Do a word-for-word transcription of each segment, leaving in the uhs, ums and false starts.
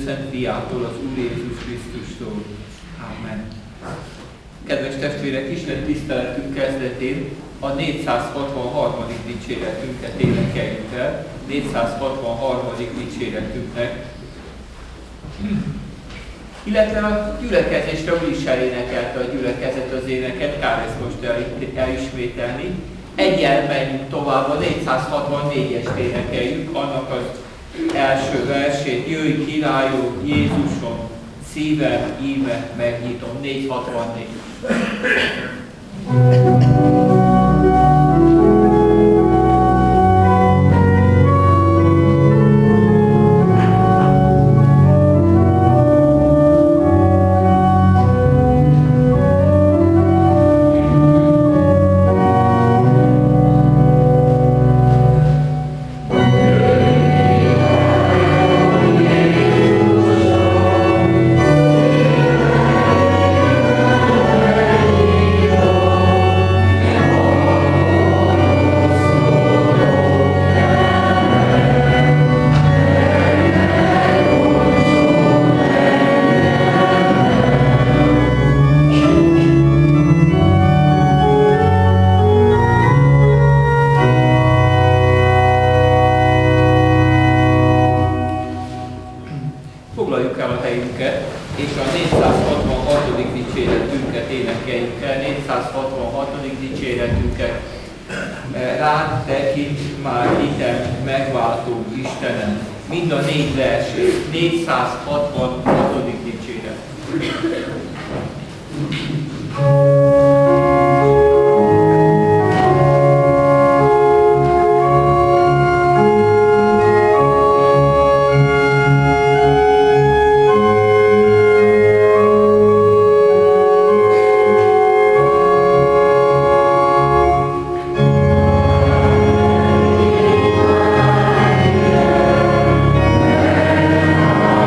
Szent Fiától, az Úr Jézus Krisztustól. Amen. Kedves testvérek, Isten tiszteletünk kezdetén a négyszázhatvanharmadik dicséretünket énekeljük el, négyszázhatvanharmadik dicséretünknek. Illetve a gyülekezésre úgy is elénekelte a gyülekezet az éneket, kár ezt most el, elismételni. Egyel menjünk tovább, a négyszázhatvannégyest énekeljük, annak az első versét: jöjj királyom, Jézusom, szívem, íme megnyitom. négyszázhatvannégy. Foglaljuk el a helyünket, és a négyszázhatvanhatodik dicséretünket énekeljük el, négyszázhatvanhatodik dicséretünket. Rád tekint már hitem, megváltó Istenem. Mind a négy versét, négyszázhatvanhatodik dicséret.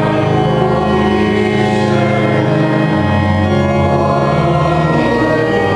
Oh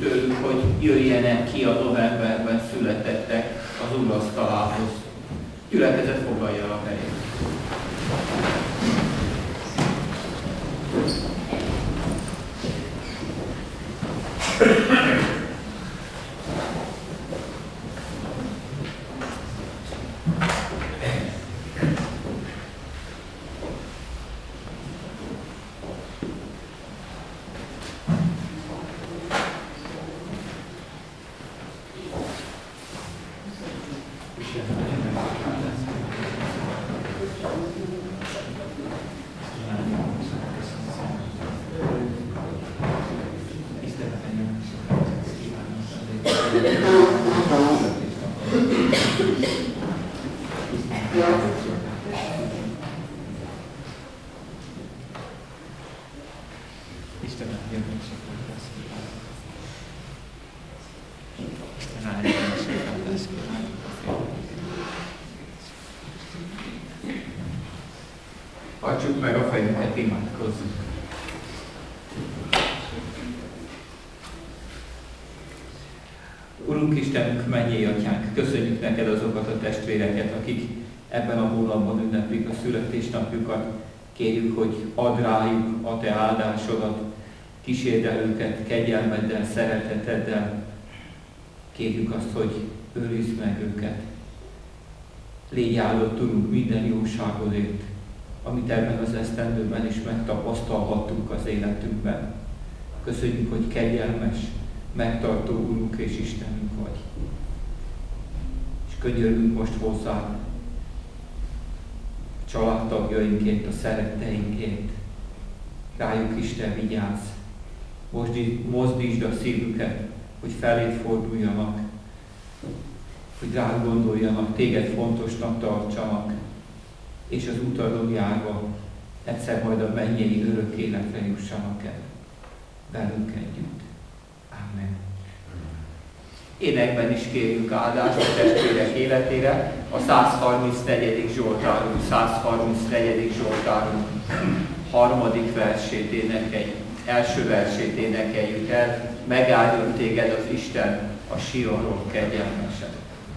tőlük, hogy jöjjenek ki a novemberben születettek az úrasztalához. Gyülekezet foglalja a helyét. Hajtsuk meg a fejünket, imádkozzunk. Urunk Istenünk, mennyei Atyánk, köszönjük neked azokat a testvéreket, akik ebben a hónapban ünneplik a születésnapjukat. Kérjük, hogy add rájuk a te áldásodat, kísérd el őket kegyelmeddel, szereteteddel. Kérjük azt, hogy őrizd meg őket. Légy áldott, Urunk, minden jóságodért, amit ebben az esztendőben is megtapasztalhattunk az életünkben. Köszönjük, hogy kegyelmes, megtartó Urunk és Istenünk vagy. És könyörgünk most hozzá családtagjainkért, a szeretteinkért. Rájuk Isten vigyázz. Mozdítsd a szívüket, hogy feléd forduljanak, hogy rád gondoljanak, téged fontosnak tartsanak, és az utadon járva egyszer majd a mennyei örök életre jussanak el. Velünk együtt. Amen. Énekben is kérjük áldást a testvérek életére. A száz harmincnegyedik Zsoltárunk, száz harmincnegyedik Zsoltárunk harmadik versét énekeljük, első versét énekeljük el. Megáldjon téged az Isten a Sionról kegyelmesen.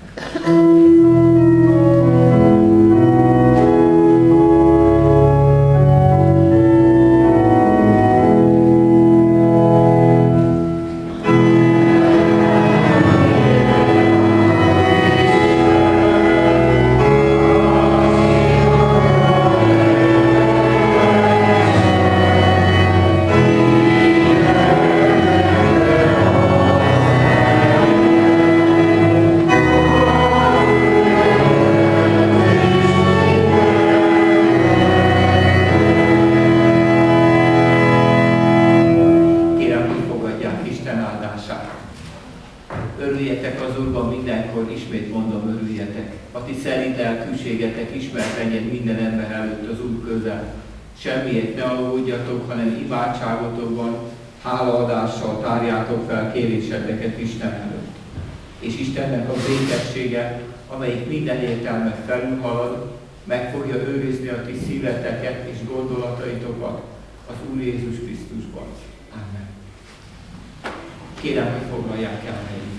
Örüljetek az Úrban mindenkor, ismét mondom, örüljetek. A ti szerint elkülségetek ismert legyen minden ember előtt az Úr közel. Semmiért ne aggódjatok, hanem imádságotokban, hálaadással tárjátok fel kéréseteket Isten előtt. És Istennek a békessége, amelyik minden értelmet felülhalad, meg fogja őrizni a ti szíveteket és gondolataitokat az Úr Jézus Krisztusban. Amen. Kérem, hogy foglalják el helyüket.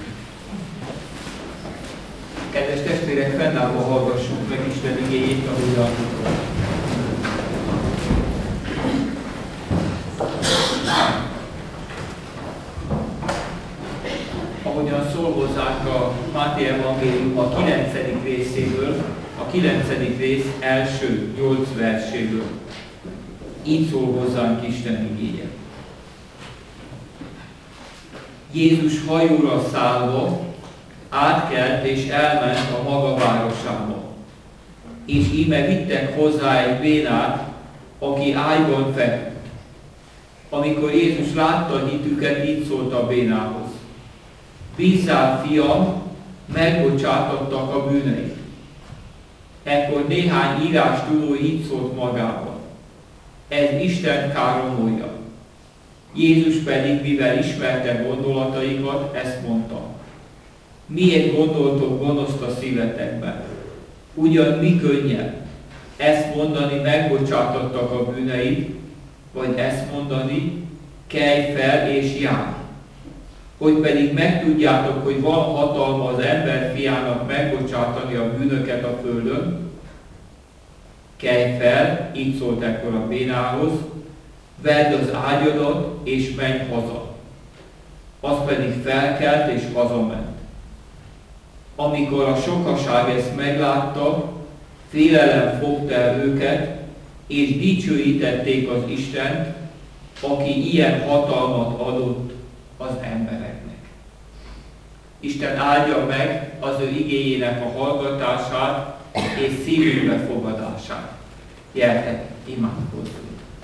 Kedves testvérek, fennállva hallgassuk meg Isten igéjét, ahogyan ahogyan szól hozzánk a Máté evangélium a kilencedik részéből, a kilencedik rész első nyolc verséből. Így szól hozzánk Isten igéje. Jézus hajóra szállva átkelt és elment a maga városába. És íme vittek hozzá egy bénát, aki ágyban feküdt. Amikor Jézus látta hitüket, így szólt a bénához: bízzál, fiam, megbocsátottak a bűneid. Ekkor néhány írástudó így szólt magában: ez Isten káromolja. Jézus pedig, mivel ismerte gondolataikat, ezt mondta: miért gondoltok gonoszt a szívetekben? Ugyan mi könnyebb ezt mondani, megbocsátottak a bűneid, vagy ezt mondani, kelj fel és járj. hogy pedig megtudjátok, hogy van hatalma az ember fiának megbocsátani a bűnöket a földön, kelj fel, így szólt ekkor a bénához, vedd az ágyadat és menj haza. Az pedig felkelt és hazament. Amikor a sokaság ezt meglátta, félelem fogta el őket, és dicsőítették az Istent, aki ilyen hatalmat adott az embereknek. Isten áldja meg az ő igéjének a hallgatását és szívünkbe fogadását. Gyertek, imádkozzunk!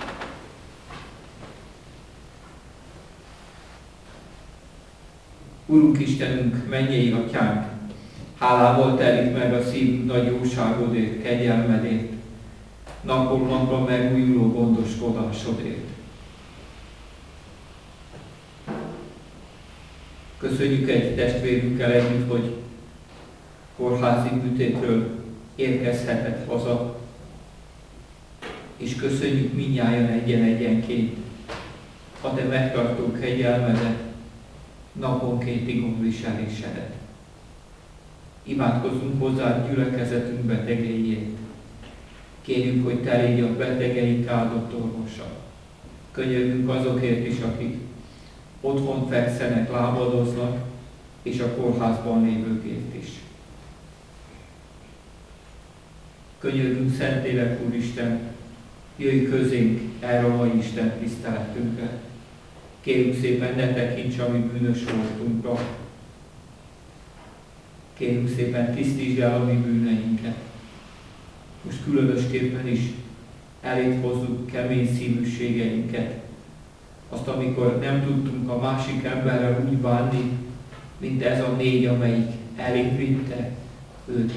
Urunk Istenünk, mennyei Atyánk, hálával telik meg a szívünk nagy jóságodért, kegyelmedért, napról napra megújuló gondoskodásodért. Köszönjük egy testvérünkkel együtt, hogy kórházi műtétről érkezhetett haza, és köszönjük mindnyájan egyen-egyenként a Te megtartó kegyelmedet, naponkénti gondviselésedet. Imádkozunk hozzád gyülekezetünk betegeiért. Kérjük, hogy Te légy a betegeink áldott orvosa. Könyörgünk azokért is, akik otthon fekszenek, lábadoznak, és a kórházban lévőkért is. Könyörgünk, Szentlélek Úristen, jöjj közénk erre a mai Isten tiszteletünkre. Kérjük szépen, ne tekints a mi bűnös voltunkra. Kérjük szépen, tisztítsd el a mi bűneinket. Most különösképpen is eléd hozzuk kemény szívűségeinket. Azt, amikor nem tudtunk a másik emberrel úgy bánni, mint ez a négy, amelyik eléd vitte őt.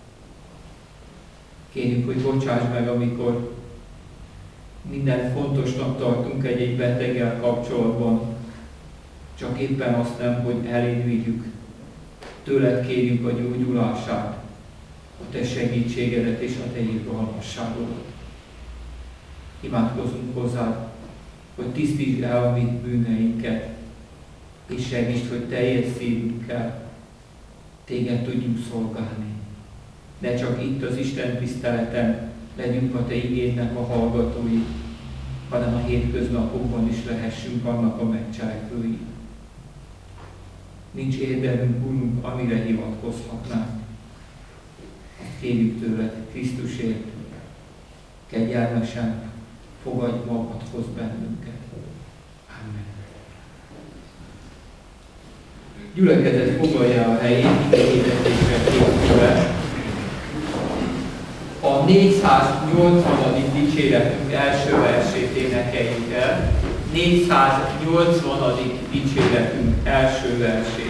Kérjük, hogy bocsáss meg, amikor minden fontosnak tartunk egy-egy beteggel kapcsolatban, csak éppen azt nem, hogy eléd vigyük. Tőled kérjük a gyógyulását, a Te segítségedet és a Te irgalmasságodat. Imádkozunk hozzád, hogy tisztítsd el a mi bűneinket, és segítsd, hogy teljes szívünkkel Téged tudjunk szolgálni. Ne csak itt az Isten tiszteleten legyünk a Te igédnek a hallgatói, hanem a hétköznapokban is lehessünk annak a megcselekvői. Nincs érdemünk, Urunk, amire hivatkozhatnánk. Azt kérjük tőled, Krisztusért, kegyelmesen fogadj magadhoz bennünket. Amen. Gyülekezet foglalja a helyét, hirdetésre készülve. A négyszáznyolcvanadik dicséretünk első versét énekeljük el. négyszáznyolcvanadik dicséretünk első versét.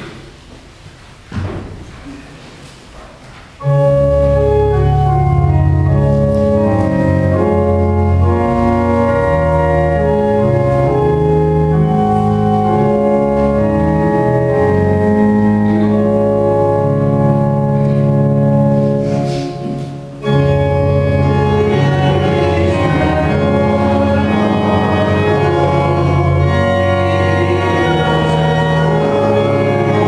Amen.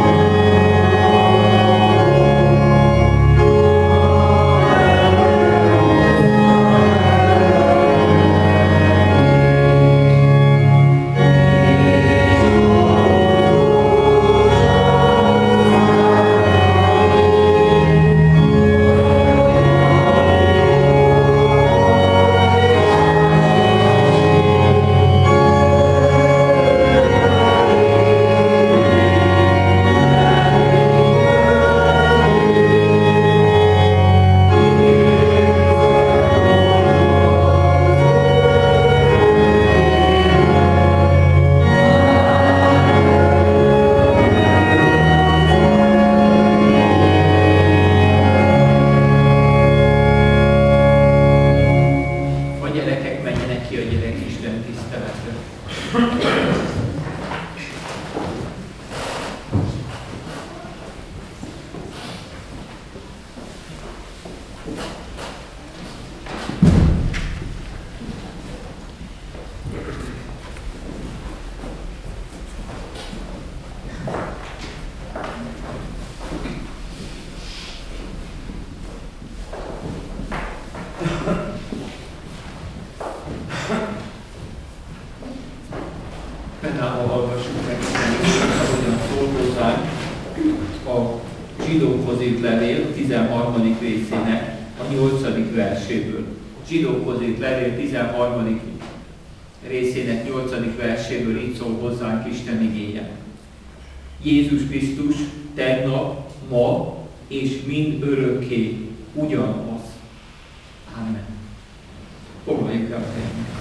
Zsidókhoz írt levél tizenharmadik részének a nyolcadik verséből. Zsidókhoz írt levél tizenharmadik részének nyolcadik verséből így szól hozzánk Isten igéje. Jézus Krisztus tegnap, ma és mind örökké ugyanaz. Amen. Foglaljuk el a helyünket.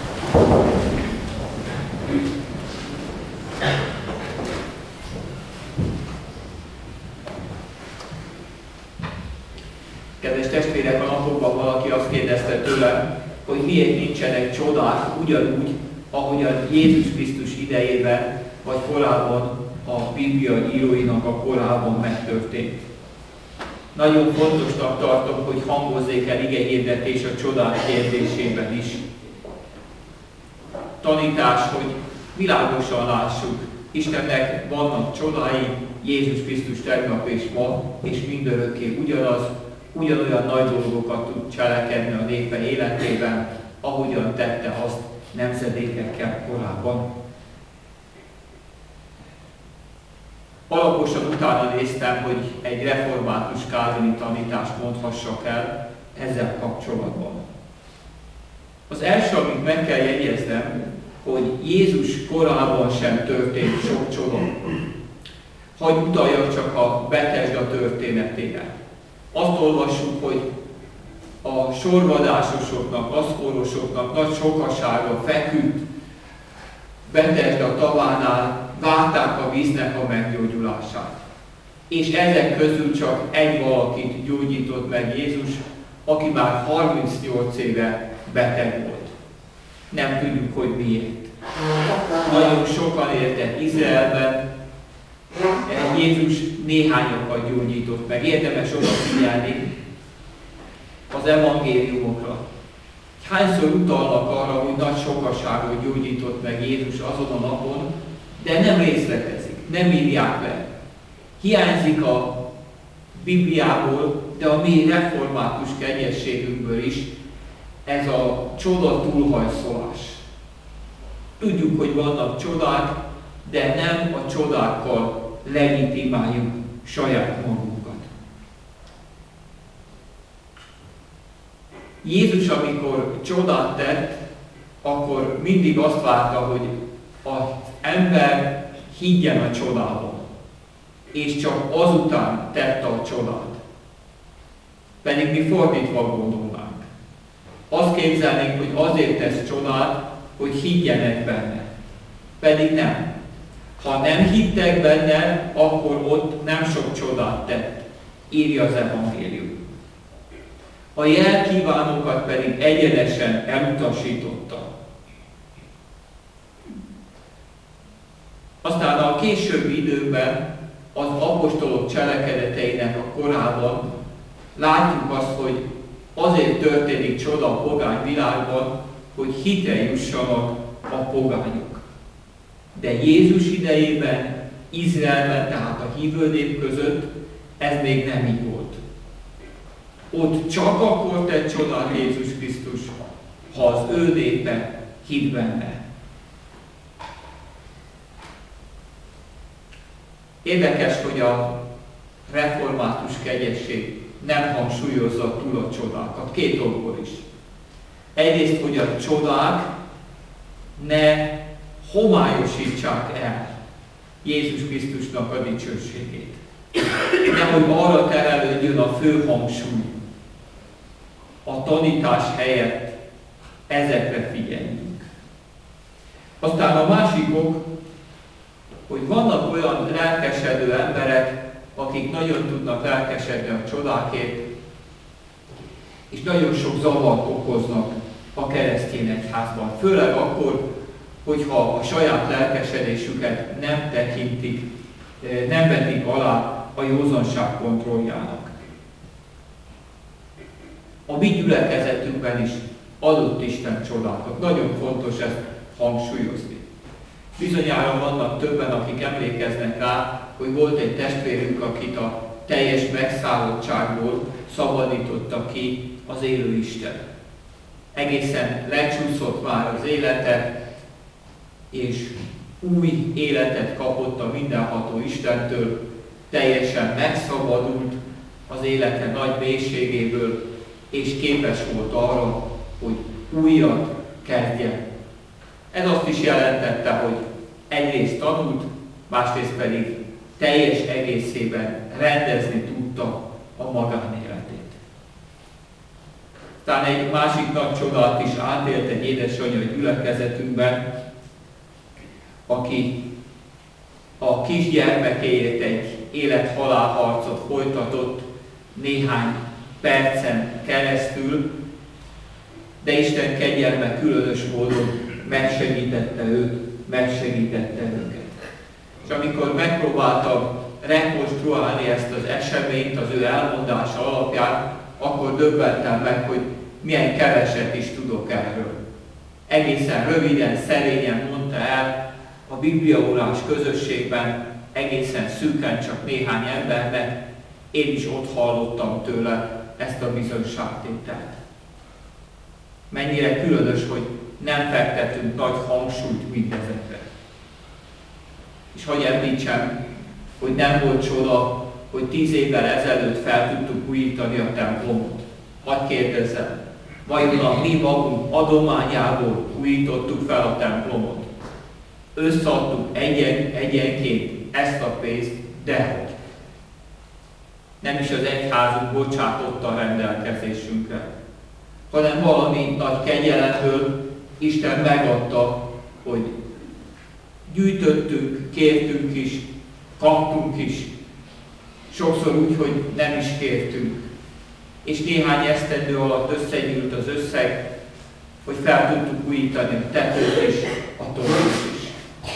Kedves testvérek, a napokban valaki azt kérdezte tőlem, hogy miért nincsenek csodák ugyanúgy, ahogyan Jézus Krisztus idejében, vagy korábban a Biblia íróinak a korában megtörtént. Nagyon fontosnak tartom, hogy hangozzék el igehirdetés a csodák kérdésében is. Tanítás, hogy világosan lássuk, Istennek vannak csodái, Jézus Krisztus tegnap és ma, és mindörökké ugyanaz, ugyanolyan nagy dolgokat tud cselekedni a népe életében, ahogyan tette azt nemzedékekkel korábban. Alaposan utána néztem, hogy egy református kálvini tanítást mondhassak el ezzel kapcsolatban. Az első, amit meg kell jegyeznem, hogy Jézus korában sem történt sok csoda. Hagy utaljak csak a Betesda történetére. Azt olvassuk, hogy a sorvadásosoknak, aszkórosoknak nagy sokasága feküdt Betesda tavánál, várták a víznek a meggyógyulását. És ezek közül csak egy valakit gyógyított meg Jézus, aki már harmincnyolc éve beteg volt. Nem tudjuk, hogy miért. Nagyon sokan értek Izraelben, Jézus néhányakat gyógyított meg. Érdemes odafigyelni az evangéliumokra. Hányszor utalnak arra, hogy nagy sokaságot gyógyított meg Jézus azon a napon, de nem részletezik, nem írják le. Hiányzik a Bibliából, de a mi református kegyességünkből is ez a csoda túlhajszolás. Tudjuk, hogy vannak csodák, de nem a csodákkal legitimáljuk saját magunkat. Jézus, amikor csodát tett, akkor mindig azt várta, hogy az ember higgyen a csodában, és csak azután tette a csodát. Pedig mi fordítva gondolnánk. Azt képzelnénk, hogy azért tesz csodát, hogy higgyenek benne. Pedig nem. Ha nem hittek benne, akkor ott nem sok csodát tett, írja az evangélium. A jelkívánókat pedig egyenesen elutasította. Aztán a későbbi időben, az apostolok cselekedeteinek a korában látjuk azt, hogy azért történik csoda a pogány világban, hogy hitre jussanak a pogányok. De Jézus idejében, Izraelben, tehát a hívő nép között ez még nem így volt. Ott csak akkor tett csodát Jézus Krisztus, ha az ő népe hitt benne. Érdekes, hogy a református kegyesség nem hangsúlyozza túl a csodákat. Két okból is. Egyrészt, hogy a csodák ne homályosítsák el Jézus Krisztusnak a dicsőségét. Nehogy arra terelődjön a fő hangsúly. A tanítás helyett ezekre figyeljünk. Aztán a másik ok, hogy vannak olyan lelkesedő emberek, akik nagyon tudnak lelkesedni a csodákért, és nagyon sok zavart okoznak a keresztény egyházban. Főleg akkor, hogyha a saját lelkesedésüket nem tekintik, nem vetik alá a józanság kontrolljának. A mi gyülekezetünkben is adott Isten csodákat. Nagyon fontos ezt hangsúlyozni. Bizonyára vannak többen, akik emlékeznek rá, hogy volt egy testvérünk, akit a teljes megszállottságból szabadította ki az élő Isten. Egészen lecsúszott már az élete, és új életet kapott a mindenható Istentől, teljesen megszabadult az élete nagy mélységéből, és képes volt arra, hogy újat kezdjen. Ez azt is jelentette, hogy egyrészt tanult, másrészt pedig teljes egészében rendezni tudta a magánéletét. Aztán egy másik nagy csodát is átélt egy édesanyja gyülekezetünkben, aki a kisgyermekéért egy élet-halál harcot folytatott néhány percen keresztül, de Isten kegyelme különös módon megsegítette őt, megsegítette őket. És amikor megpróbáltam rekonstruálni ezt az eseményt az ő elmondása alapján, akkor döbbentem meg, hogy milyen keveset is tudok erről. Egészen röviden, szerényen mondta el a bibliaórás közösségben, egészen szűken csak néhány embernek, én is ott hallottam tőle ezt a bizonyságtételt. Mennyire különös, hogy nem fektetünk nagy hangsúlyt mindezekre. És hogy említsem, hogy nem volt csoda, hogy tíz évvel ezelőtt fel tudtuk újítani a templomot. Hadd kérdezzem, vajon a mi magunk adományából újítottuk fel a templomot? Összeadtuk egyen, egyenként ezt a pénzt, dehogy. Nem is az egyházunk bocsátotta a rendelkezésünkre, hanem valami nagy kegyelemből Isten megadta, hogy gyűjtöttünk, kértünk is, kaptunk is, sokszor úgy, hogy nem is kértünk. És néhány esztendő alatt összegyűlt az összeg, hogy fel tudtuk újítani a tetőt is, a tornyot is.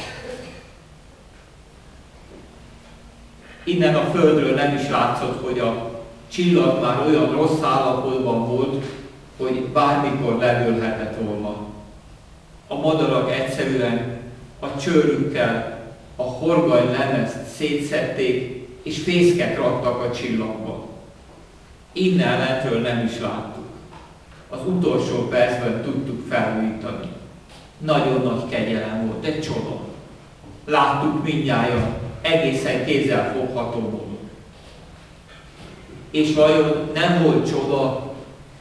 Innen a földről nem is látszott, hogy a csillag már olyan rossz állapotban volt, hogy bármikor ledőlhetett volna. A madarak egyszerűen a csőrükkel a horgony lemezt szétszedték, és fészket raktak a csillagba. Innen lentről nem is láttuk. Az utolsó percben tudtuk felújítani. Nagyon nagy kegyelem volt, egy csoda. Láttuk mindnyájan, egészen kézzelfogható módon. És vajon nem volt csoda,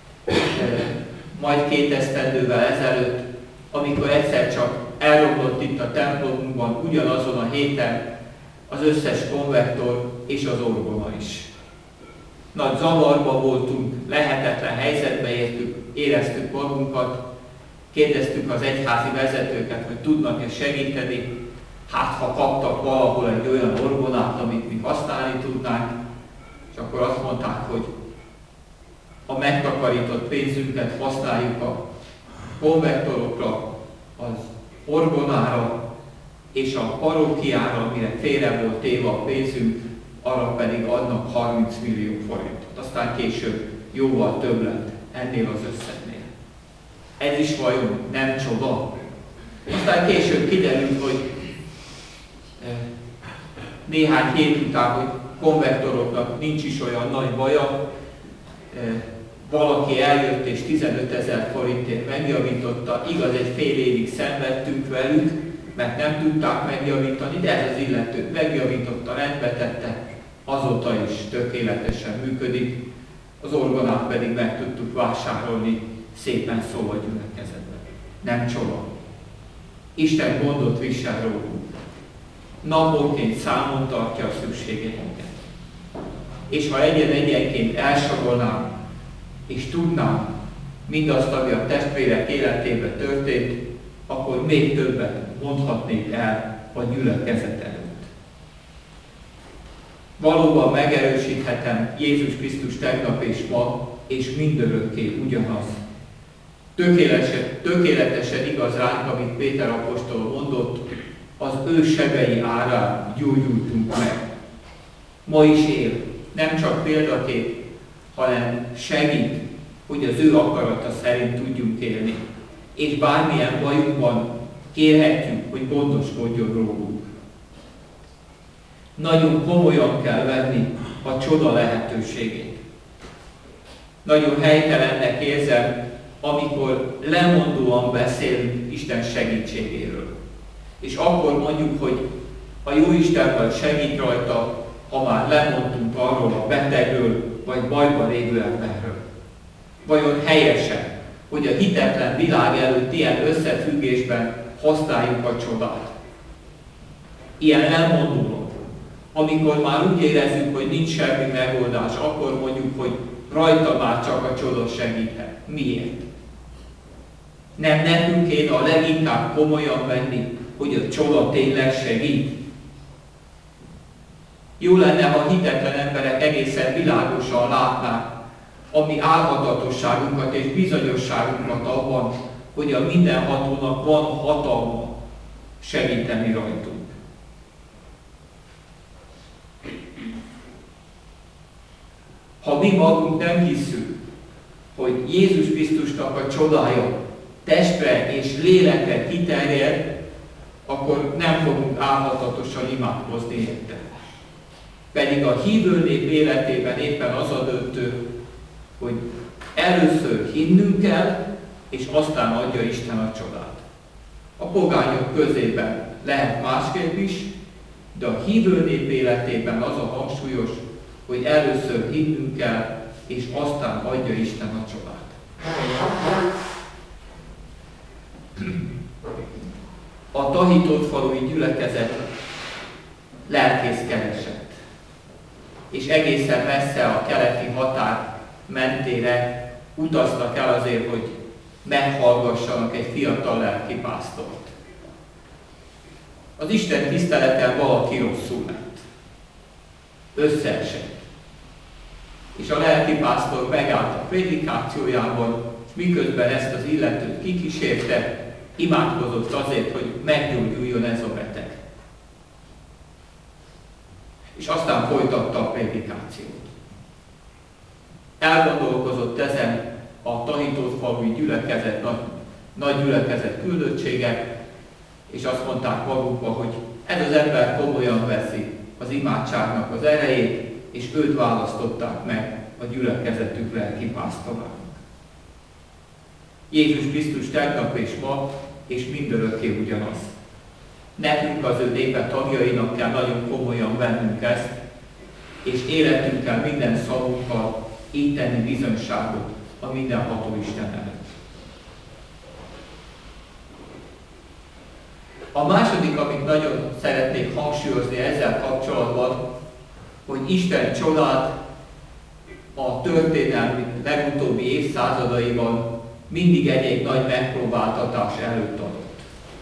majd két esztendővel ezelőtt, amikor egyszer csak elromlott itt a templomunkban ugyanazon a héten az összes konvektor és az orgona is. Nagy zavarba voltunk, lehetetlen helyzetbe értük, éreztük magunkat, kérdeztük az egyházi vezetőket, hogy tudnak-e segíteni, hát ha kaptak valahol egy olyan orgonát, amit mi használni tudnánk, és akkor azt mondták, hogy a megtakarított pénzünket használjuk a konvektorokra, az orgonára és a parókiára, amire félre volt téve a pénzünk, arra pedig adnak harminc millió forintot. Aztán később jóval több lett ennél az összegnél. Ez is vajon nem csoda? Aztán később kiderült, hogy néhány hét után, hogy konvektoroknak nincs is olyan nagy baja, valaki eljött és tizenötezer forintért megjavította, igaz, egy fél évig szenvedtünk velük, mert nem tudták megjavítani, de ez az illető megjavította, rendbe tette, azóta is tökéletesen működik, az orgonát pedig meg tudtuk vásárolni szépen szóval gyülekezetben. Nem csoda. Isten gondot visel rólunk. Naponként számon tartja a szükségeinket. És ha egyen-egyenként elsorolnám, és tudnám mindazt, ami a testvérek életében történt, akkor még többet mondhatnék el a gyülekezet előtt. Valóban megerősíthetem, Jézus Krisztus tegnap és ma, és mindörökké ugyanaz. Tökéletesen, tökéletesen igaz ránk, amit Péter apostol mondott, az ő sebei árán gyógyultunk meg. Ma is él, nem csak példakép, hanem segít, hogy az ő akarata szerint tudjunk élni. És bármilyen bajunkban kérhetjük, hogy gondoskodjon rólunk. Nagyon komolyan kell venni a csoda lehetőségét. Nagyon helytelennek érzem, amikor lemondóan beszélünk Isten segítségéről. És akkor mondjuk, hogy a Jóisten majd segít rajta, ha már lemondtunk arról a betegről, vagy bajban lévő emberről? Vajon helyese, hogy a hitetlen világ előtt ilyen összefüggésben használjuk a csodát? Ilyen elmonduló, amikor már úgy érezzük, hogy nincs semmi megoldás, akkor mondjuk, hogy rajta már csak a csoda segíthet. Miért? Nem nekünk kéne a leginkább komolyan venni, hogy a csoda tényleg segít? Jó lenne, ha hitetlen emberek egészen világosan látnák a mi álhatatosságunkat és bizonyosságunkat abban, hogy a mindenhatónak van hatalma segíteni rajtunk. Ha mi magunk nem hiszünk, hogy Jézus Krisztusnak a csodája testre és lélekre kiterjed, akkor nem fogunk álhatatosan imádkozni érte. Pedig a hívő nép életében éppen az a döntő, hogy először hinnünk kell, és aztán adja Isten a csodát. A pogányok közében lehet másképp is, de a hívő nép életében az a hangsúlyos, hogy először hinnünk kell, és aztán adja Isten a csodát. A tahitótfalui gyülekezet lelkész keresett, és egészen messze a keleti határ mentére utaztak el azért, hogy meghallgassanak egy fiatal lelkipásztort. Az Isten tiszteleten valaki rosszul lett. Összeesett. És a lelkipásztor megállt a prédikációjában, miközben ezt az illetőt kikísérte, imádkozott azért, hogy meggyógyuljon ez a beteg. És aztán folytatta a prédikációt. Elgondolkozott ezen a tahitótfalui gyülekezet, nagy, nagy gyülekezet küldöttségek, és azt mondták magukba, hogy ez az ember komolyan veszi az imádságnak az erejét, és őt választották meg a gyülekezetük lelkipásztorának. Jézus Krisztus tegnap és ma, és mindörökké ugyanaz. Nekünk az ő népe tagjainak kell nagyon komolyan vennünk ezt, és életünkkel, minden szavunkkal így tenni bizonyságot a mindenható Isten előtt. A második, amit nagyon szeretnék hangsúlyozni ezzel kapcsolatban, hogy Isten csodát a történelmi legutóbbi évszázadaiban mindig egy-egy nagy megpróbáltatás előtt adott.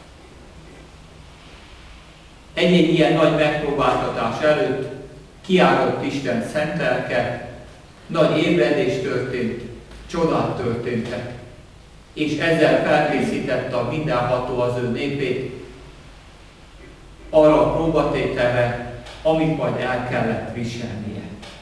Egy-egy ilyen nagy megpróbáltatás előtt kiáradt Isten szent lelke, nagy ébredés történt, csodák történtek, és ezzel felkészítette a mindenható az ő népét arra a próbatételre, amit majd el kellett viselnie.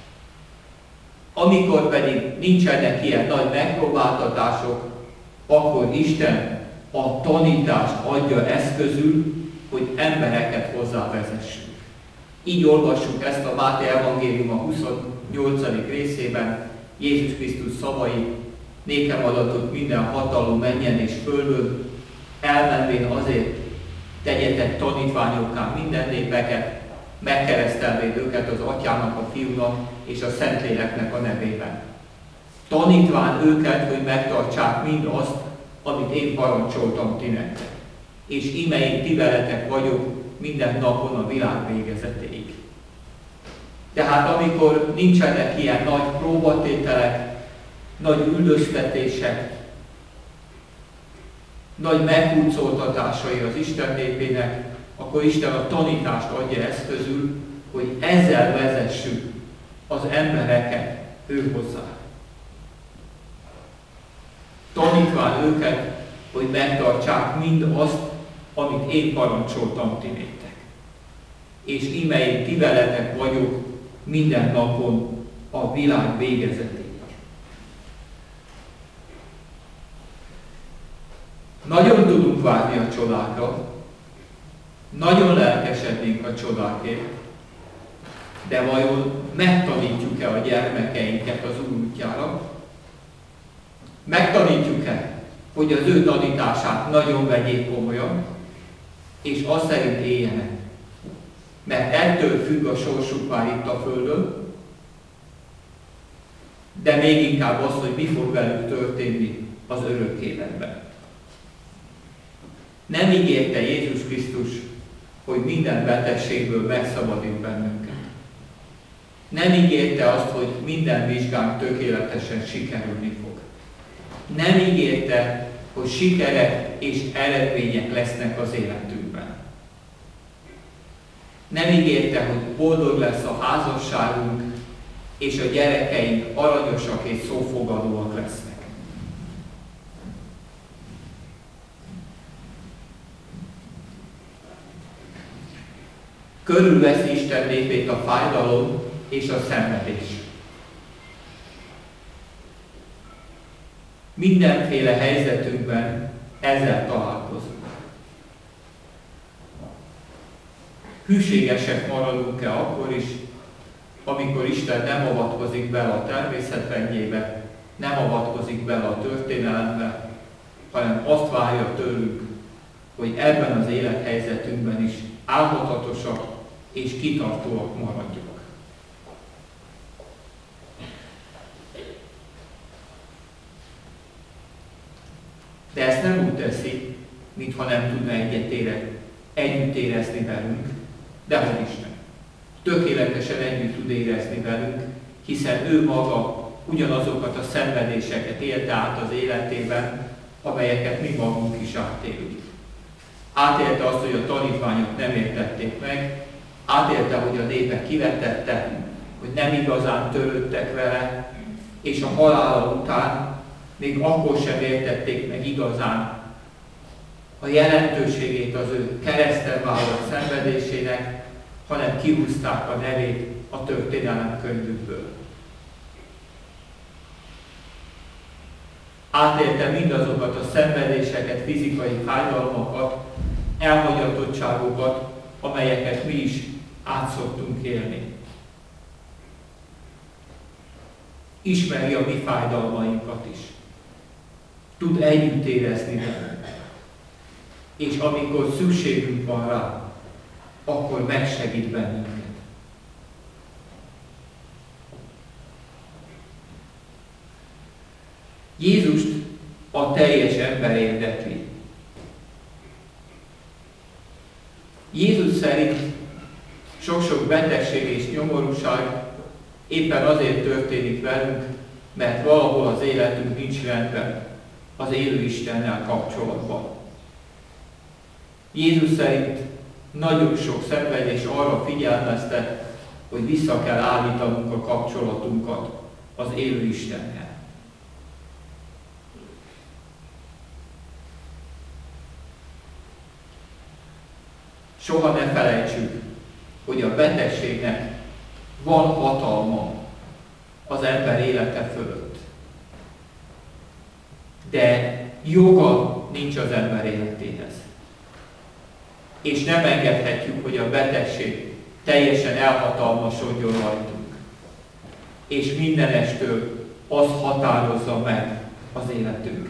Amikor pedig nincsenek ilyen nagy megpróbáltatások, akkor Isten a tanítást adja eszközül, hogy embereket hozzávezessünk. Így olvassuk ezt a Máté evangélium a huszonnyolcadik részében, Jézus Krisztus szavai: nékem adatot minden hatalom mennyen és földön, elmenvén azért tegyetek tanítványokká minden népeket, megkeresztelvén őket az Atyának, a Fiúnak és a Szentléleknek a nevében. Tanítván őket, hogy megtartsák mindazt, amit én parancsoltam ti nektek. És íme én ti veletek vagyok minden napon a világ végezetéig. Tehát amikor nincsenek ilyen nagy próbatételek, nagy üldöztetések, nagy meghurcoltatásai az Isten népének, akkor Isten a tanítást adja eszközül, hogy ezzel vezessük az embereket ő hozzá. Tanítván őket, hogy megtartsák mind azt, amit én parancsoltam ti néktek. És íme én ti veletek vagyok minden napon a világ végezetéig. Nagyon tudunk várni a csodákra, nagyon lelkesednénk a csodákért, de vajon megtanítjuk-e a gyermekeinket az Úr útjára? Megtanítjuk-e, hogy az ő tanítását nagyon vegyék komolyan, és azt szerint éljenek? mert ettől függ a sorsuk már itt a földön, de még inkább az, hogy mi fog velük történni az örök életben. Nem ígérte Jézus Krisztus, hogy minden betegségből megszabadít bennünket. Nem ígérte azt, hogy minden vizsgánk tökéletesen sikerülni fog. Nem ígérte, hogy sikerek és eredmények lesznek az életünkben. Nem ígérte, hogy boldog lesz a házasságunk, és a gyerekeink aranyosak és szófogadóak lesznek. Körülveszi Isten népét a fájdalom és a szenvedés. Mindenféle helyzetünkben ezzel találkozunk. Hűségesek maradunk-e akkor is, amikor Isten nem avatkozik bele a természetrendjébe, nem avatkozik bele a történelembe, hanem azt várja tőlünk, hogy ebben az élethelyzetünkben is álmodatosak és kitartóak maradjunk. De ezt nem úgy teszi, mintha nem tudna egyetére, együtt érezni velünk, de hogy is nem. Tökéletesen együtt tud érezni velünk, hiszen ő maga ugyanazokat a szenvedéseket élte át az életében, amelyeket mi magunk is átélünk. Átélte azt, hogy a tanítványok nem értették meg, átélte, hogy a népe kivetette, hogy nem igazán törődtek vele, és a halála után még akkor sem értették meg igazán a jelentőségét az ő kereszten vállalt szenvedésének, hanem kihúzták a nevét a történelem könyvükből. Átélte mindazokat a szenvedéseket, fizikai fájdalmakat, elhagyatottságokat, amelyeket mi is át szoktunk élni. Ismeri a mi fájdalmainkat is. Tud együtt érezni velünk. És amikor szükségünk van rá, akkor megsegít bennünket. Jézust a teljes ember érdekli. Jézus szerint sok-sok betegség és nyomorúság éppen azért történik velünk, mert valahol az életünk nincs rendben az élő Istennel kapcsolatban. Jézus szerint nagyon sok szenvedés arra figyelmeztet, hogy vissza kell állítanunk a kapcsolatunkat az élő Istennel. Soha ne felejtsük, hogy a betegségnek van hatalma az ember élete fölött. De joga nincs az ember életéhez. És nem engedhetjük, hogy a betegség teljesen elhatalmasodjon rajtunk. És mindenestől az határozza meg az életünket.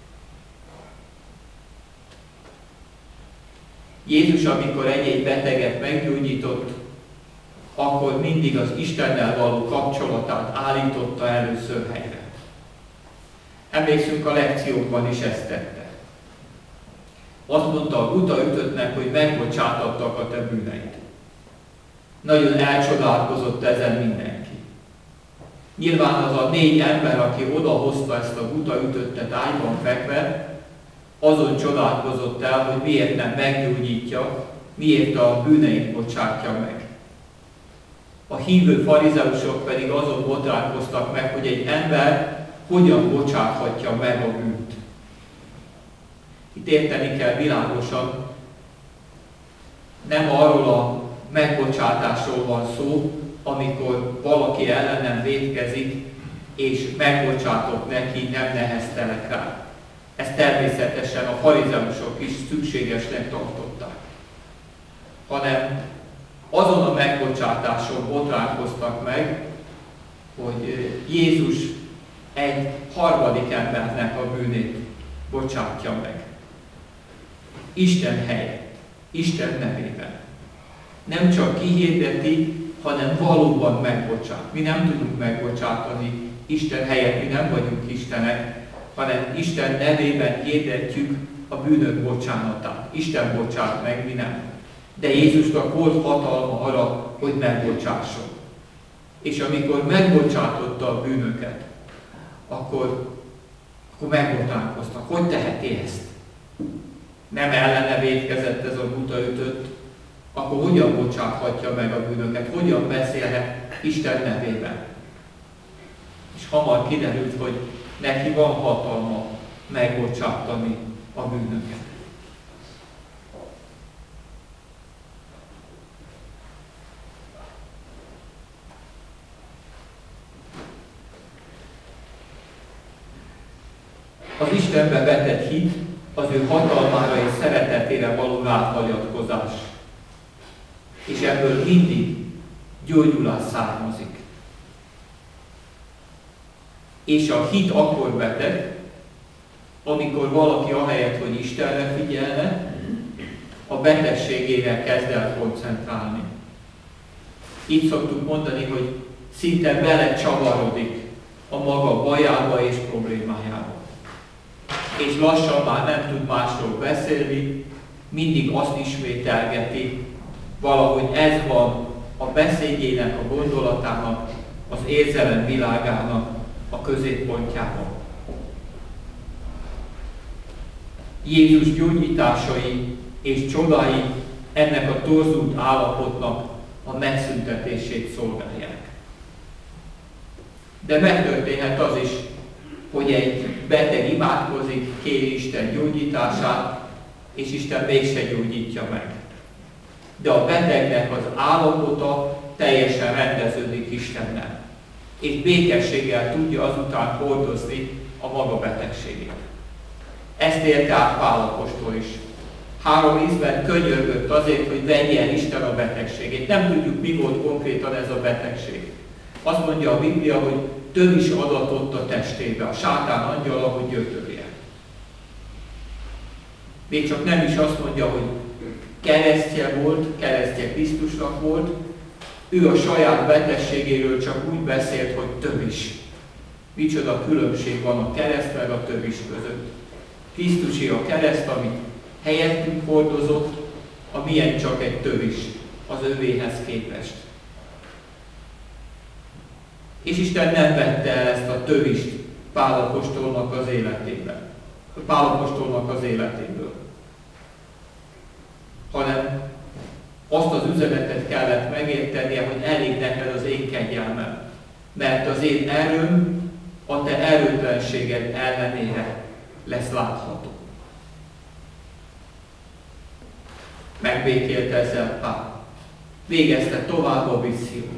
Jézus, amikor egy-egy beteget meggyógyított, akkor mindig az Istennel való kapcsolatát állította először helyre. Emlékszünk, a lekciókban is ezt tette. Azt mondta a buta ütöttnek, hogy megbocsátattak a te bűneid. Nagyon elcsodálkozott ezen mindenki. Nyilván az a négy ember, aki odahozta ezt a buta ütöttet ágyban fekve, azon csodálkozott el, hogy miért nem meggyógyítja, miért a bűneit bocsátja meg. A hívő farizeusok pedig azon botránkoztak meg, hogy egy ember hogyan bocsáthatja meg a bűnt. Itt érteni kell világosan, nem arról a megbocsátásról van szó, amikor valaki ellenem vétkezik, és megbocsátok neki, nem neheztelek rá. Ezt természetesen a farizeusok is szükségesnek tartották. Hanem azon a megbocsátáson botránkoztak meg, hogy Jézus egy harmadik embernek a bűnét bocsátja meg. Isten helyett, Isten nevében. Nem csak kihirdeti, hanem valóban megbocsát. Mi nem tudunk megbocsátani Isten helyett, mi nem vagyunk Istenek, hanem Isten nevében hirdetjük a bűnök bocsánatát. Isten bocsát meg, mi nem. De Jézusnak volt hatalma arra, hogy megbocsásson. És amikor megbocsátotta a bűnöket, akkor, akkor megbotánkoztak. Hogy teheti ezt? Nem ellene vétkezett ez a buta ütött, akkor hogyan bocsáthatja meg a bűnöket? Hogyan beszélhet Isten nevében? És hamar kiderült, hogy neki van hatalma megbocsátani a bűnöket. Az Istenbe vetett hit az ő hatalmára és szeretetére való ráhagyatkozás. És ebből mindig gyógyulás származik. És a hit akkor beteg, amikor valaki ahelyett, hogy Istenre figyelne, a betegségére kezd el koncentrálni. Így szoktuk mondani, hogy szinte belecsavarodik a maga bajába és problémájába. És lassan már nem tud másról beszélni, mindig azt ismételgeti, valahogy ez van a beszédjének, a gondolatának, az érzelem világának a középpontjában. Jézus gyógyításai és csodái ennek a torzult állapotnak a megszüntetését szolgálják. De megtörténhet az is, hogy egy beteg imádkozik, kéri Isten gyógyítását, és Isten mégse gyógyítja meg. De a betegnek az állapota teljesen rendeződik Istennel, és békességgel tudja azután hordozni a maga betegségét. Ezt érte át Pál apostol is. Három ízben könyörgött azért, hogy vegye el Isten a betegségét. Nem tudjuk, mi volt konkrétan ez a betegség. Azt mondja a Biblia, hogy tövis adatott a testébe, a sátán angyala, hogy gyötörje. Még csak nem is azt mondja, hogy keresztje volt, keresztje Krisztusnak volt, ő a saját betegségéről csak úgy beszélt, hogy tövis. Micsoda különbség van a kereszt meg a tövis között. Krisztusi a kereszt, amit helyettünk hordozott, a milyen csak egy tövis az övéhez képest. És Isten nem vette el ezt a tövist Pál apostolnak az életében, Pál apostolnak az életéből, hanem azt az üzenetet kellett megértenie, hogy elég neked az én kegyelmem, mert az én erőm a te erőtlenséged ellenére lesz látható. Megbékélte ezzel Pál. Végezte tovább a missziót.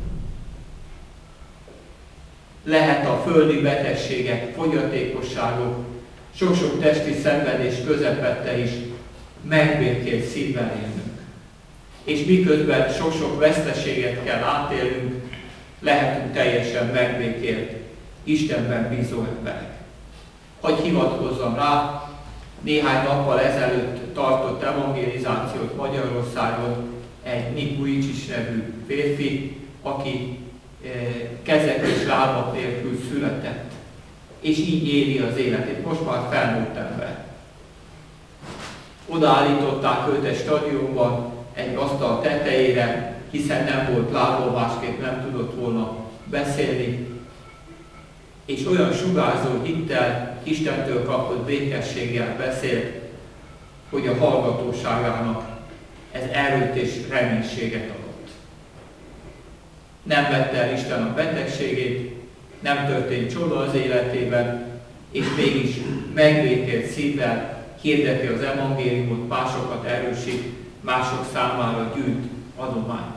Lehet a földi betegségek, fogyatékosságok, sok-sok testi szenvedés közepette is megbékélt szívvel élnünk. És miközben sok-sok veszteséget kell átélnünk, lehetünk teljesen megbékélt, Istenben bízó emberek. Hogy hivatkozzam rá, néhány nappal ezelőtt tartott evangelizációt Magyarországon egy Nick Vujicic nevű férfi, aki kezek és lábak nélkül született, és így éli az életét. Most már felnőtt ember. Odaállították őt egy stadionban, egy asztal tetejére, hiszen nem volt lába, másképp nem tudott volna beszélni, és olyan sugárzó hittel, Istentől kapott békességgel beszélt, hogy a hallgatóságának ez erőt és reménységet adott. Nem vette el Isten a betegségét, nem történt csoda az életében, és mégis megbékélt szívvel hirdeti az evangéliumot, másokat erősít, mások számára gyűjt adományt.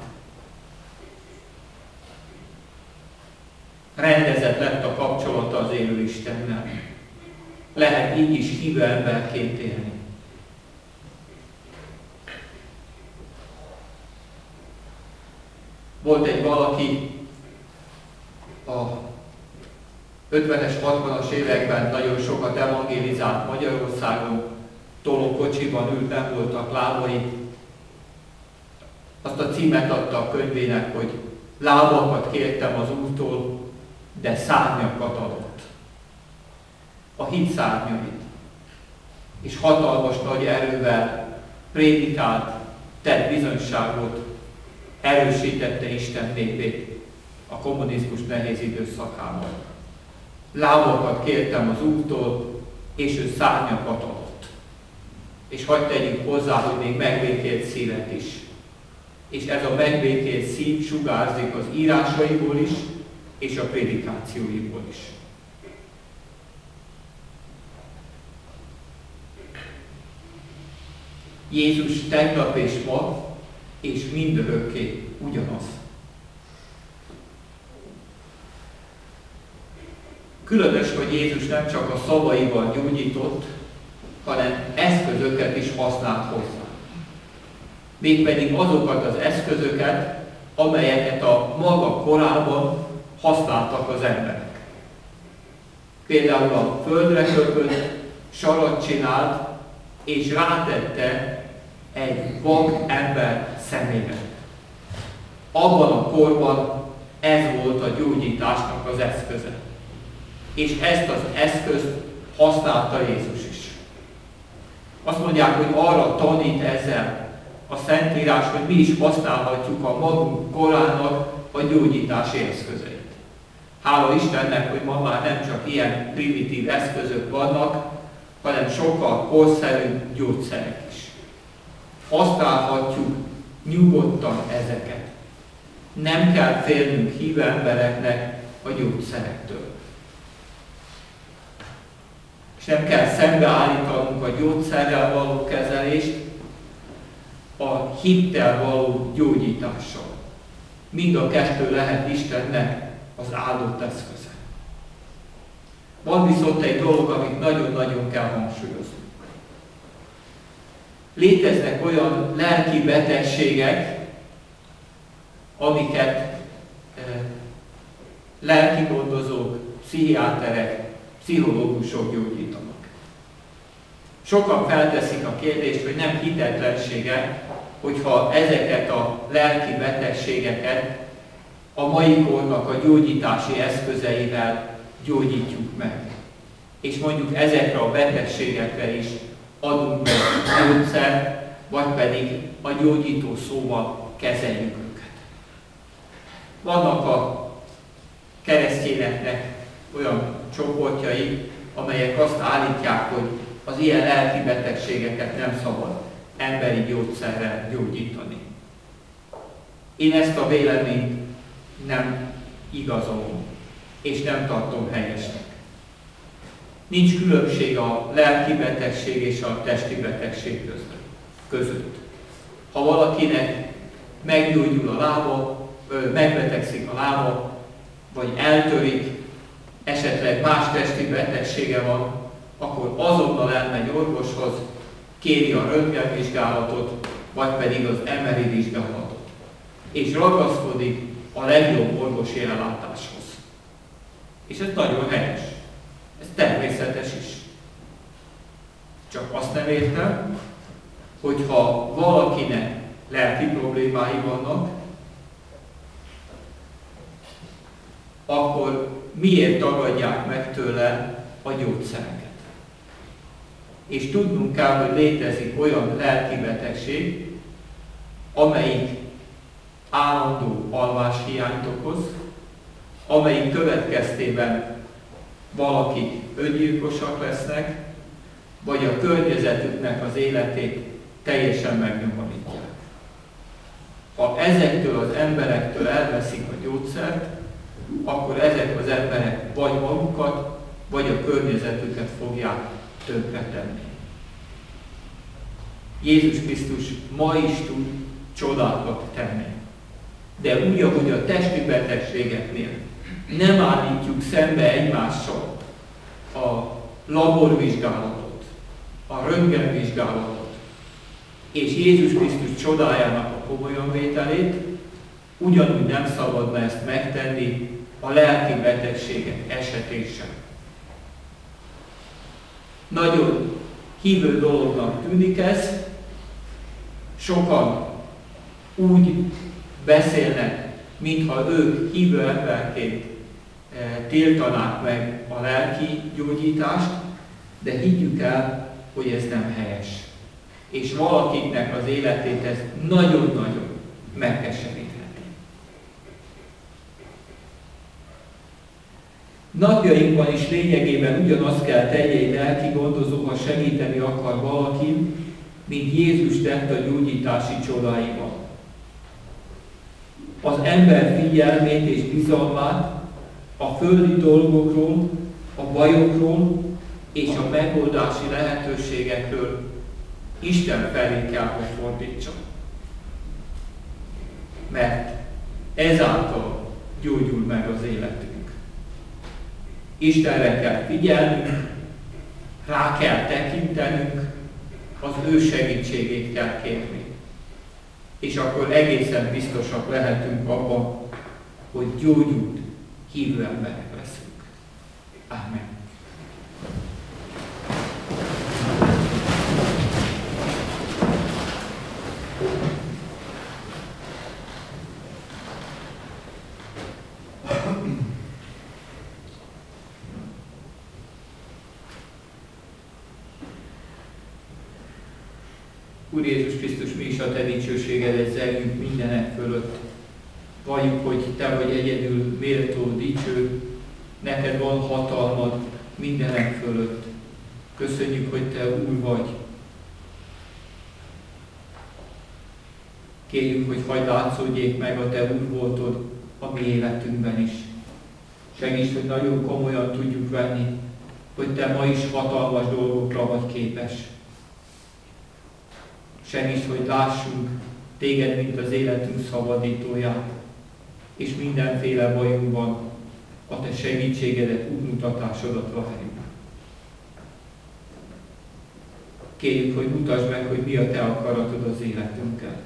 Rendezett lett a kapcsolata az élő Istennel. Lehet így is hívő emberként élni. Volt egy valaki a ötvenes, hatvanas években nagyon sokat evangélizált Magyarországon, tolókocsiban ült, nem voltak lábai. Azt a címet adta a könyvének, hogy lábakat kértem az Úrtól, de szárnyakat adott. A hit szárnyait. És hatalmas nagy erővel prédikált, tett bizonyságot, erősítette Isten népét a kommunizmus nehéz időszakában. Lábakat kértem az Úrtól, és ő szárnyakat adott. És hadd tegyük hozzá, hogy még megbékélt szívet is. És ez a megbékélt szív sugárzik az írásaiból is, és a prédikációiból is. Jézus tegnap és ma, és mindörökké ugyanaz. Különös, hogy Jézus nem csak a szavaival gyógyított, hanem eszközöket is használt hozzá. Mégpedig azokat az eszközöket, amelyeket a maga korában használtak az emberek. Például a földre köpött, sarat csinált, és rátette egy vak ember szemére. Abban a korban ez volt a gyógyításnak az eszköze. És ezt az eszközt használta Jézus is. Azt mondják, hogy arra tanít ezzel a Szentírás, hogy mi is használhatjuk a magunk korának a gyógyítási eszközeit. Hála Istennek, hogy ma már nem csak ilyen primitív eszközök vannak, hanem sokkal korszerűbb gyógyszerek is. Használhatjuk nyugodtan ezeket. Nem kell félnünk hívő embereknek a gyógyszerektől. És nem kell szembeállítanunk a gyógyszerrel való kezelést a hittel való gyógyítással. Mind a kettő lehet Istennek az áldott eszköze. Van viszont egy dolog, amit nagyon-nagyon kell hangsúlyozni. Léteznek olyan lelki betegségek, amiket e, lelki gondozók, pszichiáterek, pszichológusok gyógyítanak. Sokan felteszik a kérdést, hogy nem hitetlensége, hogyha ezeket a lelki betegségeket a mai kornak a gyógyítási eszközeivel gyógyítjuk meg. És mondjuk ezekre a betegségekre is adunk meg gyógyszert, vagy pedig a gyógyító szóval kezeljük őket. Vannak a keresztényeknek olyan csoportjai, amelyek azt állítják, hogy az ilyen lelki betegségeket nem szabad emberi gyógyszerrel gyógyítani. Én ezt a véleményt nem igazolom, és nem tartom helyesnek. Nincs különbség a lelki betegség és a testi betegség között. Ha valakinek meggyógyul a lába, megbetegszik a lába, vagy eltörik, esetleg más testi betegsége van, akkor azonnal elmegy orvoshoz, kéri a röntgenvizsgálatot, vagy pedig az em er i vizsgálatot. És ragaszkodik a legjobb orvosi ellátáshoz. És ez nagyon helyes. Ez természetes is. Csak azt nem értem, hogyha valakinek lelki problémái vannak, akkor miért tagadják meg tőle a gyógyszereket? És tudnunk kell, hogy létezik olyan lelki betegség, amelyik állandó alváshiányt okoz, amelyik következtében valakik öngyilkosak lesznek, vagy a környezetüknek az életét teljesen megnyomorítják. Ha ezektől az emberektől elveszik a gyógyszert, akkor ezek az emberek vagy magukat, vagy a környezetüket fogják tönkretenni. Jézus Krisztus ma is tud csodákat tenni. De úgy, ahogy a testi betegségeknél nem állítjuk szembe egymással a laborvizsgálatot, a röntgenvizsgálatot és Jézus Krisztus csodájának a komolyan vételét, ugyanúgy nem szabadna ezt megtenni a lelki betegségek esetén sem. Nagyon hívő dolognak tűnik ez, sokan úgy beszélnek, mintha ők hívő emberként tiltanák meg a lelki gyógyítást, de higgyük el, hogy ez nem helyes. És valakiknek az életét ez nagyon-nagyon megkeserítheti. Napjainkban is lényegében ugyanazt kell tegye egy lelki gondozó, ha segíteni akar valakin, mint Jézus tett a gyógyítási csodáiban. Az ember figyelmét és bizalmát a földi dolgokról, a bajokról és a megoldási lehetőségekről Isten felé kell, hogy fordítsa. Mert ezáltal gyógyul meg az életünk. Istenre kell figyelnünk, rá kell tekintenünk, az ő segítségét kell kérni. És akkor egészen biztosak lehetünk abban, hogy gyógyult hívő emberek leszünk. Amen. Úr Jézus Krisztus, mi is a Te dicsőségedet zerjünk mindenek fölött. Valljuk, hogy Te vagy egyedül méltó, dicső, neked van hatalmad mindenek fölött. Köszönjük, hogy Te Úr vagy. Kérjük, hogy hagyd látszódjék meg a Te Úr voltod a mi életünkben is. Segíts, hogy nagyon komolyan tudjuk venni, hogy Te ma is hatalmas dolgokra vagy képes. Segíts, hogy lássunk Téged, mint az életünk szabadítóját, és mindenféle bajunkban a Te segítségedet, útmutatásodat várjuk. Kérjük, hogy mutasd meg, hogy mi a Te akaratod az életünkkel.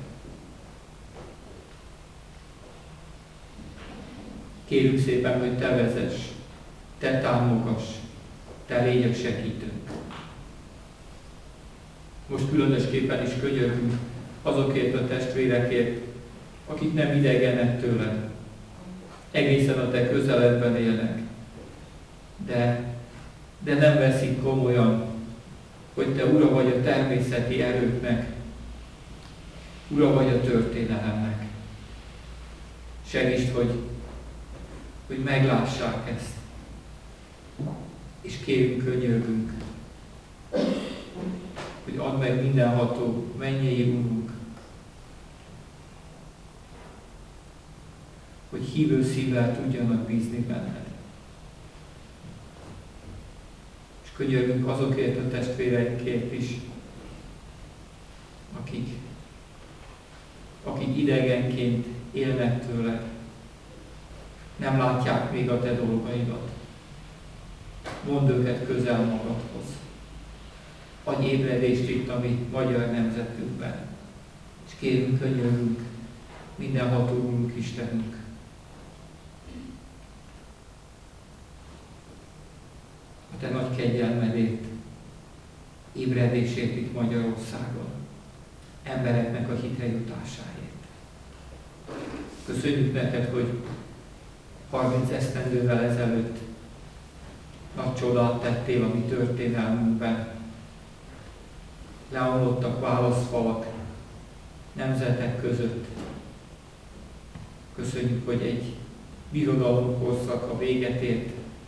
Kérjük szépen, hogy Te vezess, Te támogass, Te légy a segítőnk. Most különösképpen is könyörgünk azokért a testvérekért, akik nem idegenek tőled, egészen a Te közeledben élnek, de, de nem veszik komolyan, hogy Te Ura vagy a természeti erőknek, Ura vagy a történelemnek. Segítsd, hogy, hogy meglássák ezt, és kérünk, könyörgünk, hogy add meg mindenható mennyei Úrunk, hogy hívő szívvel tudjanak bízni benned. És könyörgünk azokért a testvéreinkért is, akik, akik idegenként élnek tőled, nem látják még a Te dolgaidat. Mondd őket közel magadhoz. Adj ébredést itt a mi magyar nemzetünkben. És kérünk, könyörgünk, mindenható Úrunk, Istenünk. A Te nagy kegyelmedét, ébredését itt Magyarországon, embereknek a hitre jutásáért. Köszönjük neked, hogy harminc esztendővel ezelőtt nagy csodát tettél a mi történelmünkben. Leomlottak válaszfalak nemzetek között. Köszönjük, hogy egy birodalom korszaka véget ért,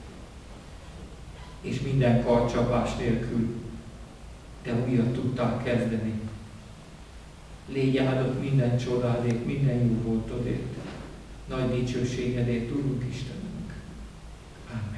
és minden karcsapás nélkül Te újat tudtál kezdeni. Légy áldott minden csodádért, minden jó voltodért, nagy dicsőségedért, Urunk Istenünk. Amen.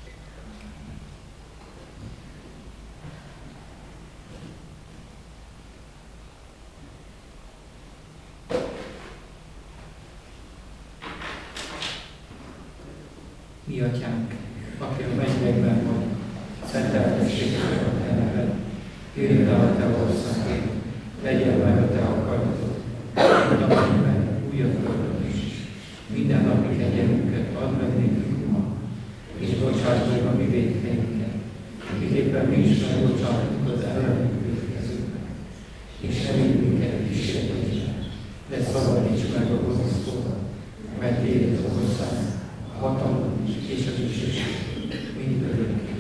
Mi Atyánk, aki a mennyekben vagy, szenteltessék a Te neved, jöjjön el a Te országod, legyen meg a Te akaratod, mint a mennyben, úgy a földön is. Minden napi kegyelmünket add meg nékünk ma, és bocsáss meg a mi vétkeinket, miképpen mi is megbocsátunk az ellenünk vétkezőknek, és ne vigy minket kísértésbe, de szabadíts hatalom és a dicsőség mindörökké.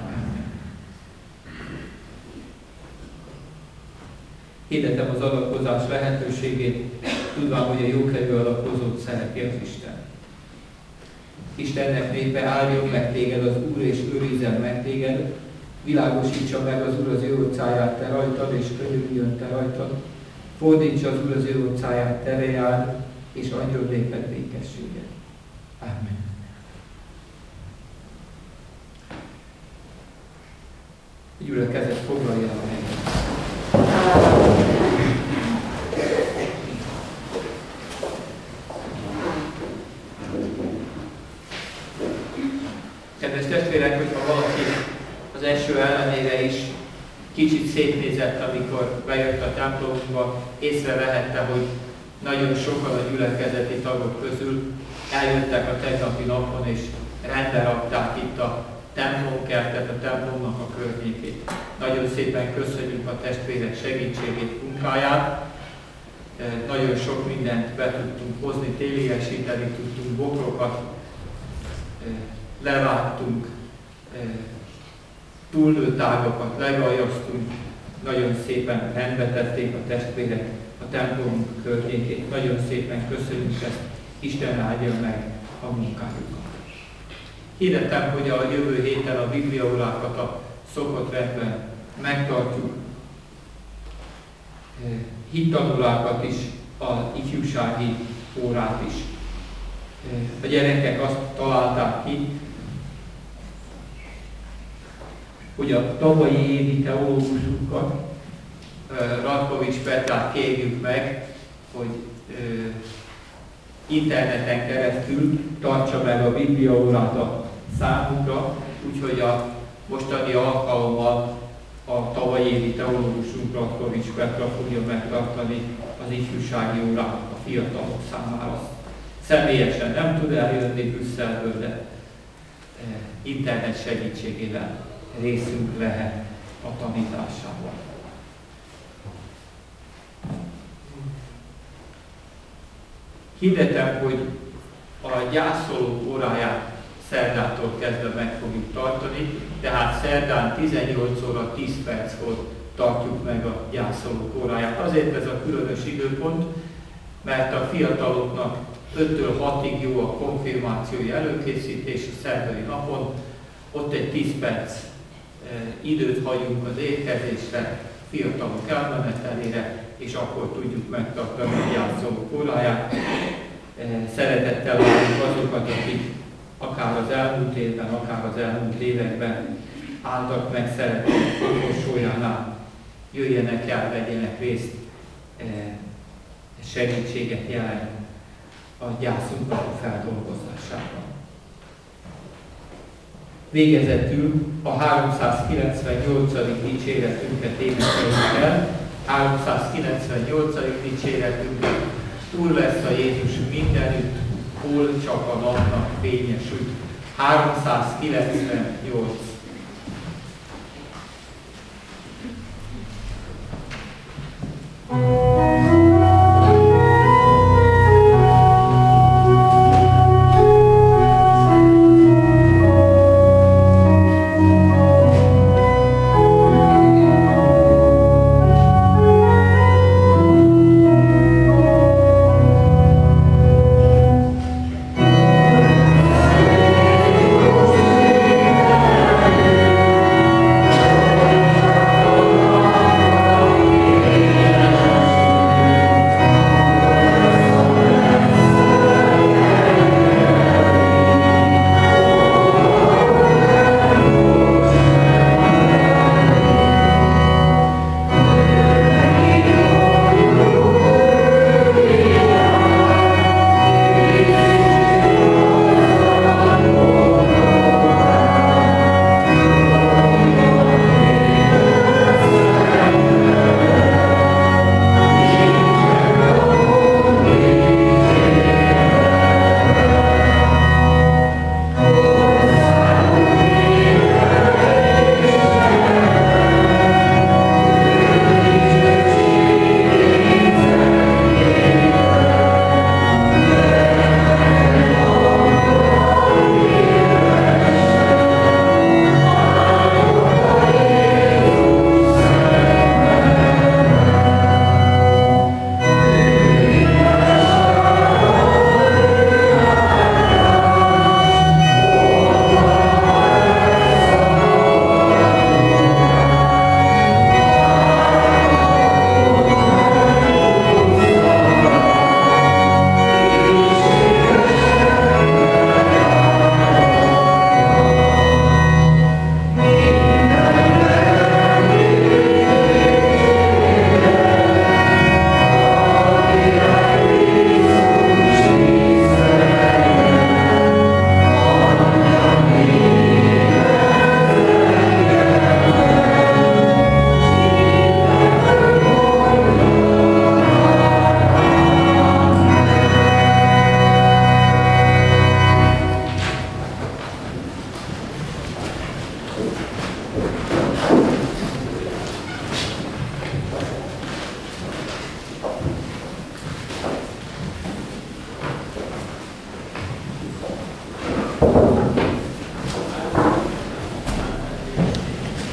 Hirdetem az adakozás lehetőségét, tudván, hogy a jókedvű adakozót szereti az Isten. Istennek népe, áldjon meg téged az Úr, és őrizzen meg téged, világosítsa meg az Úr az ő orcáját te rajtad, és könyörüljön te rajtad, fordítsa az Úr az ő orcáját te reád, és adjon néked békességet. Amen. A gyülekezet foglalja a helyet. Kedves testvérek, hogyha valaki az eső ellenére is kicsit szétnézett, amikor bejött a templomunkba, észrevehette, hogy nagyon sokan a gyülekezeti tagok közül eljöttek a tegnapi napon, és rendbe rakták itt a templomkertet, a templomnak a környékét. Nagyon szépen köszönjük a testvérek segítségét, munkáját. Nagyon sok mindent be tudtunk hozni, téliesíteni tudtunk, bokrokat levágtunk, túlnőtágakat legajaztunk, nagyon szépen rendbe tették a testvérek a templomunk környékét. Nagyon szépen köszönjük ezt, Isten áldja meg a munkájukat. Hirdettem, hogy a jövő héten a bibliaórákat a szokott rendben megtartjuk, hittanulákat is, az ifjúsági órát is. A gyerekek azt találták ki, hogy a tavalyi évi teológusunkat, Ratkovics Petrát kérjük meg, hogy interneten keresztül tartsa meg a bibliaórát a számunkra, úgyhogy a mostani alkalommal a tavalyi évi teológusunk Ratkovics Petra fogja megtartani az ifjúsági órát a fiatalok számára. Személyesen nem tud eljönni Brüsszelből, de internet segítségével részünk lehet a tanításában. Hirdetem, hogy a gyászoló óráját szerdától kezdve meg fogjuk tartani, tehát szerdán tizennyolc óra tíz perckor tartjuk meg a gyászolók óráját. Azért ez a különös időpont, mert a fiataloknak öttől hatig jó a konfirmációi előkészítés a szerdai napon, ott egy tíz perc időt hagyunk az érkezésre, fiatalok elmenetelére, és akkor tudjuk megtartani a gyászolók óráját. Szeretettel várjuk azokat, akik akár az elmúlt évben, akár az elmúlt években álltak meg szeretettek fotósójánál, jöjjenek el, vegyenek részt, segítséget jelent a gyászunknak a feldolgozásában. Végezetül a háromszázkilencvennyolcadik dicséretünket énekeljük el. háromszázkilencvennyolcadik dicséretünket. Úr lesz a Jézus mindenütt, hol csak a napnak fényesült. háromszázkilencvennyolc.